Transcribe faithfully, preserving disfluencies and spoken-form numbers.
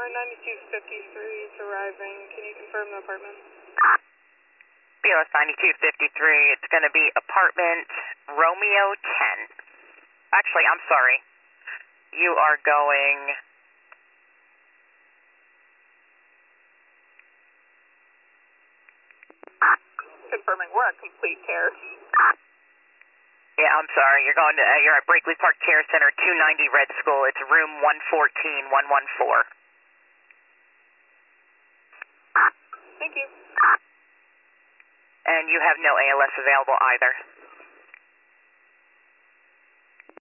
ninety-two fifty-three is arriving. Can you confirm the apartment? B O S ninety-two fifty-three, it's going to be apartment Romeo ten. Actually, I'm sorry. You are going... Confirming we're at Complete Care. Yeah, I'm sorry. You're going to, uh, you're at Brakely Park Care Center, two ninety Red School. It's room one fourteen, one one four. Thank you. And you have no A L S available either.